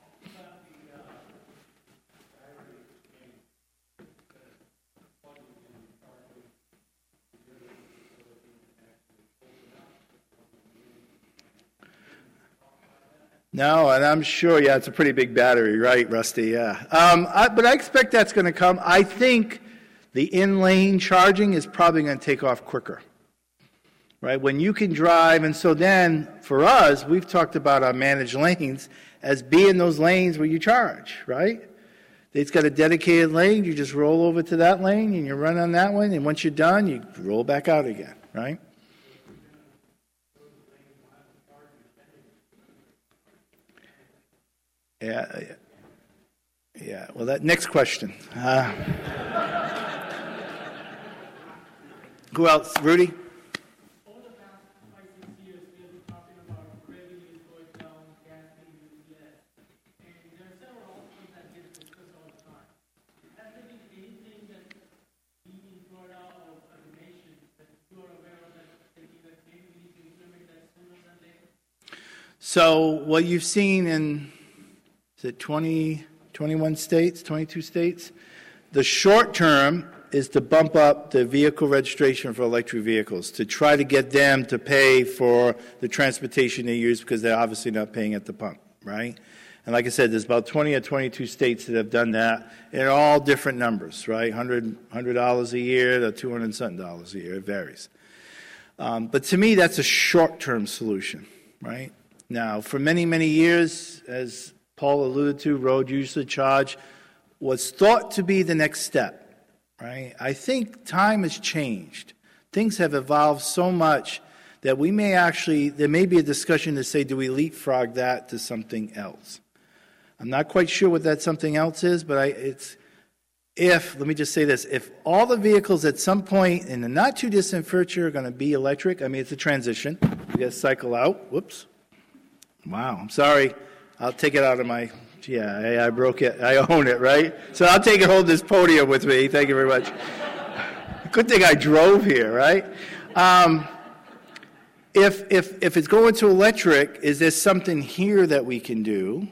No, and I'm sure, yeah, it's a pretty big battery, right, Rusty? Yeah. Um, I, but I expect that's going to come. I think the in-lane charging is probably going to take off quicker, right? When you can drive, and so then, for us, we've talked about our managed lanes as being those lanes where you charge, right? It's got a dedicated lane, you just roll over to that lane, and you run on that one, and once you're done, you roll back out again, right? Yeah, yeah. Yeah, well, that next question. Uh, who else? Rudy? Over the past five, six years, we have been talking about revenues going down, gas being used less. And there are several options that get discussed all the time. Has there been anything that's being brought out of a nation that you are aware of that thinking that maybe we need to implement that sooner than later? So what you've seen in, is it twenty, twenty-one states, twenty-two states? The short term is to bump up the vehicle registration for electric vehicles, to try to get them to pay for the transportation they use because they're obviously not paying at the pump, right? And like I said, there's about twenty or twenty-two states that have done that. They're all different numbers, right? one hundred dollars, one hundred dollars a year to two hundred something dollars a year. It varies. Um, but to me, that's a short-term solution, right? Now, for many, many years, as Paul alluded to, road usage charge was thought to be the next step. Right? I think time has changed. Things have evolved so much that we may actually, there may be a discussion to say, do we leapfrog that to something else? I'm not quite sure what that something else is, but I, it's, if, let me just say this, if all the vehicles at some point in the not too distant future are going to be electric, I mean, it's a transition. We got to cycle out. Whoops. Wow, I'm sorry. I'll take it out of my, yeah, I, I broke it. I own it, right? So I'll take it, hold this podium with me. Thank you very much. Good thing I drove here, right? Um, if, if, if it's going to electric, is there something here that we can do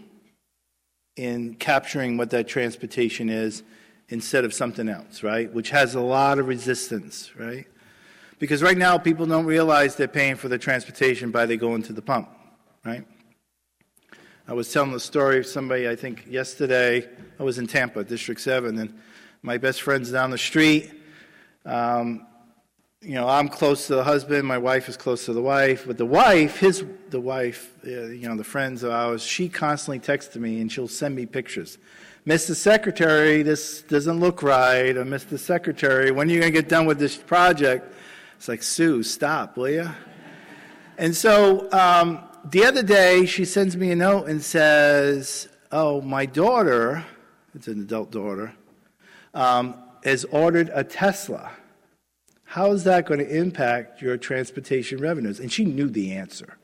in capturing what that transportation is instead of something else, right? Which has a lot of resistance, right? Because right now people don't realize they're paying for the transportation by they going to the pump, right? I was telling the story of somebody, I think yesterday, I was in Tampa, District seven, and my best friend's down the street. Um, you know, I'm close to the husband, my wife is close to the wife, but the wife, his, the wife, uh, you know, the friends of ours, she constantly texts me and she'll send me pictures. Mister Secretary, this doesn't look right, or Mister Secretary, when are you going to get done with this project? It's like, Sue, stop, will you? And so um, the other day, she sends me a note and says, oh, my daughter, it's an adult daughter, um, has ordered a Tesla. How is that going to impact your transportation revenues? And she knew the answer.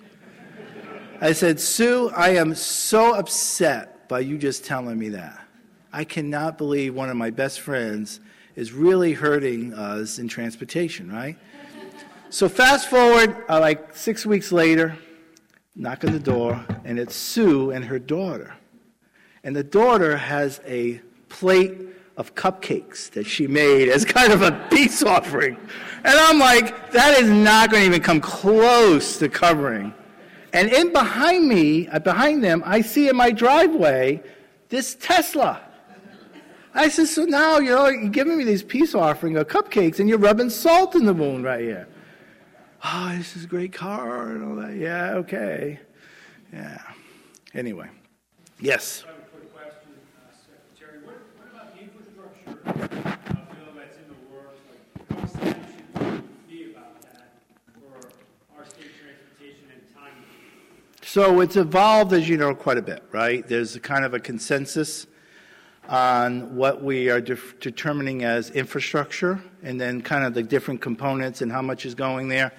I said, Sue, I am so upset by you just telling me that. I cannot believe one of my best friends is really hurting us in transportation, right? So fast forward, uh, like six weeks later, knock on the door, and it's Sue and her daughter. And the daughter has a plate of cupcakes that she made as kind of a peace offering. And I'm like, that is not going to even come close to covering. And in behind me, uh, behind them, I see in my driveway this Tesla. I said, so now, you know, you're giving me this peace offering of cupcakes and you're rubbing salt in the wound right here. Oh, this is a great car and all that. Yeah, okay. Yeah. Anyway. Yes. I have a quick question, uh, Secretary. What, what about the infrastructure uh, bill that's in the works? Like, how excited should we be about that for our state transportation and timing? So it's evolved, as you know, quite a bit, right? There's a kind of a consensus on what we are def- determining as infrastructure, and then kind of the different components and how much is going there.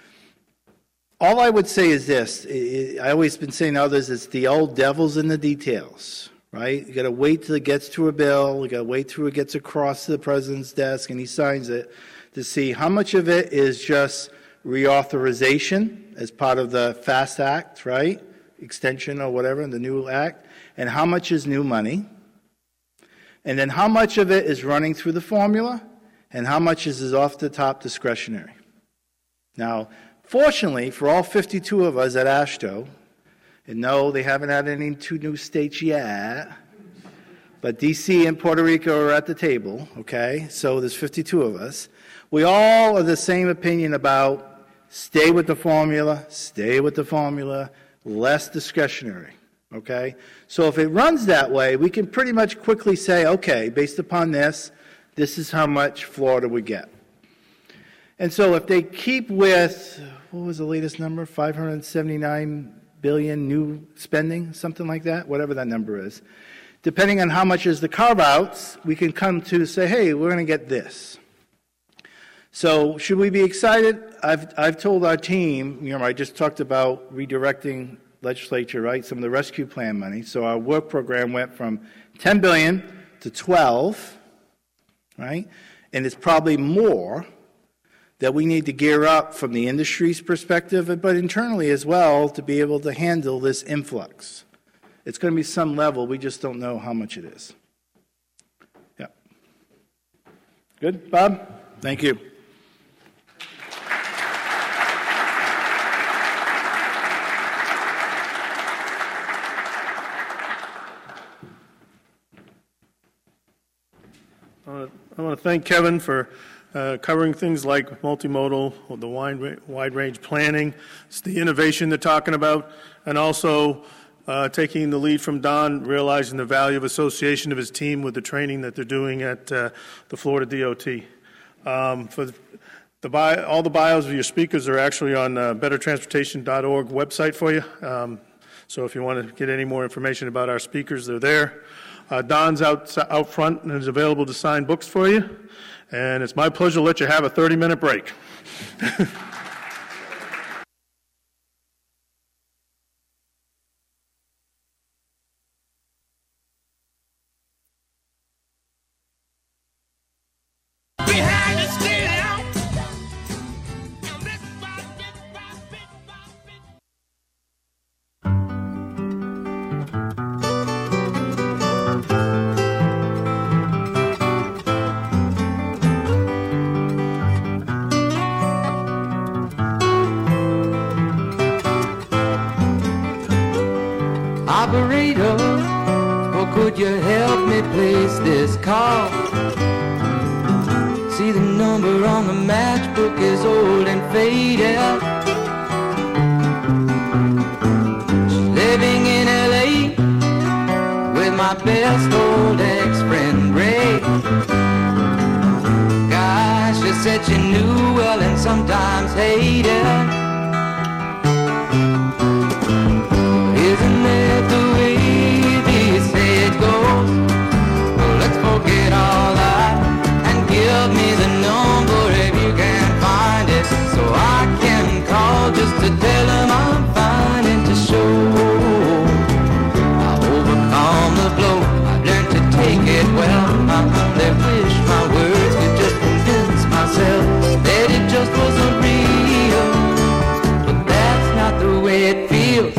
All I would say is this. I, I always been saying to others, it's the old devil's in the details, right? You got to wait till it gets to a bill. You got to wait till it gets across to the president's desk and he signs it to see how much of it is just reauthorization as part of the FAST Act, right? Extension or whatever, the new act, and how much is new money. And then how much of it is running through the formula, and how much is, is off the top discretionary. Now, fortunately, for all fifty-two of us at AASHTO, and no, they haven't had any two new states yet, but D C and Puerto Rico are at the table, okay? So there's fifty-two of us. We all are the same opinion about stay with the formula, stay with the formula, less discretionary. Okay? So if it runs that way, we can pretty much quickly say, okay, based upon this, this is how much Florida would get. And so if they keep with, what was the latest number, five hundred seventy-nine billion new spending, something like that, whatever that number is, depending on how much is the carve-outs, we can come to say, hey, we're going to get this. So should we be excited? I've, I've told our team, you know, I just talked about redirecting legislature, right, some of the rescue plan money. So our work program went from ten billion dollars to twelve, right? And it's probably more that we need to gear up from the industry's perspective, but internally as well, to be able to handle this influx. It's going to be some level. We just don't know how much it is. Yeah. Good, Bob? Thank you. I want to thank Kevin for uh, covering things like multimodal, the wide, wide range planning, it's the innovation they're talking about, and also uh, taking the lead from Don, realizing the value of association of his team with the training that they're doing at uh, the Florida D O T. Um, for the, the bio, all the bios of your speakers are actually on uh, better transportation dot org website for you. Um, so if you want to get any more information about our speakers, they're there. Uh, Don's out, out front and is available to sign books for you. And it's my pleasure to let you have a thirty-minute break. Operator, or could you help me place this call? See, the number on the matchbook is old and faded. Living in L A with my best old ex-friend Ray. Gosh, she said she knew well and sometimes hated. Isn't that the way they say it goes? Well, let's forget all that and give me the number if you can find it, so I can call just to tell them I'm fine and to show I overcome the blow. I've learned to take it well. I only wish my words could just convince myself that it just wasn't real, but that's not the way it feels.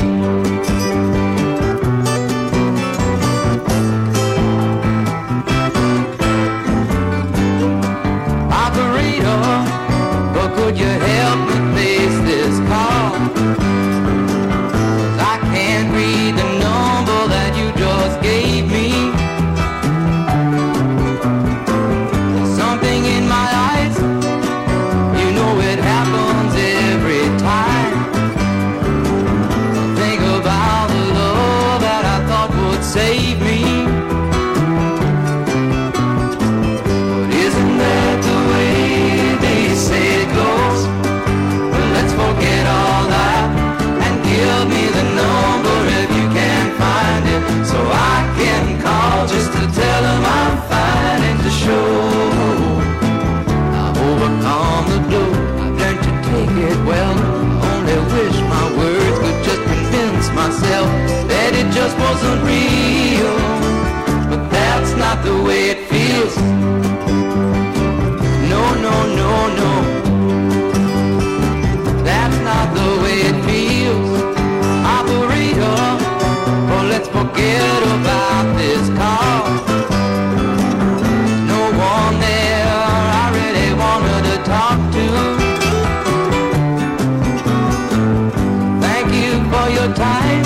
Could you help me place this call? 'Cause I can't read the number that you just gave me. There's something in my eyes, you know it happens every time. Think about the love that I thought would save me. But isn't that the way they say it goes? Forget all that and give me the number if you can find it, so I can call just to tell them I'm fine and to show I've overcome the blow. I've learned to take it well. I only wish my words could just convince myself that it just wasn't real, but that's not the way it feels. No, no, no, no, not the way it feels. Operator, oh, let's forget about this call. No one there I really wanted to talk to. Thank you for your time.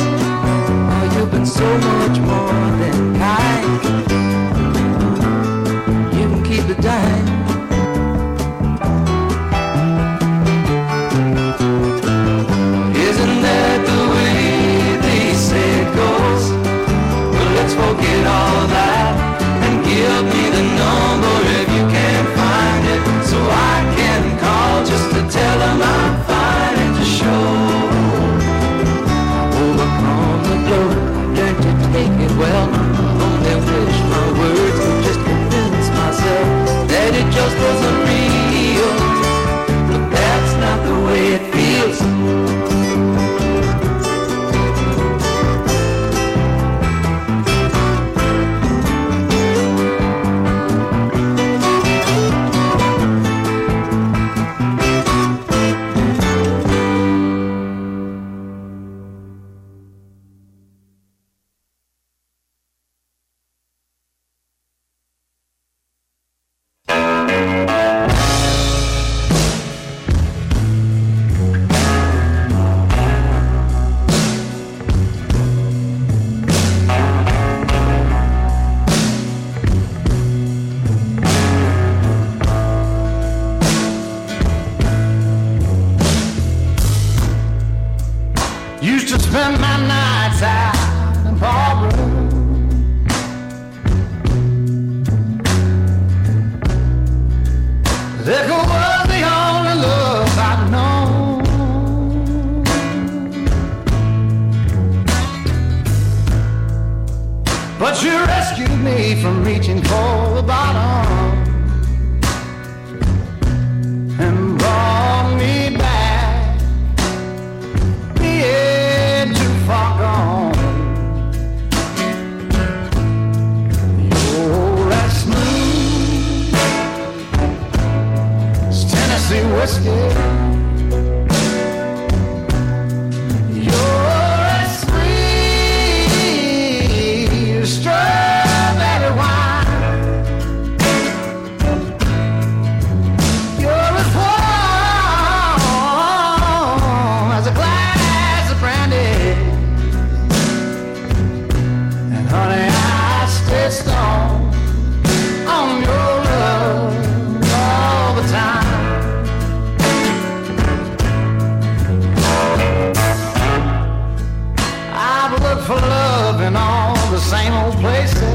Oh, you've been so much more than kind. whiskey. You're a sweet strawberry wine. You're as warm as a glass of brandy. And honey, I stay strong on your love all the time. I've looked for love in all the same old places.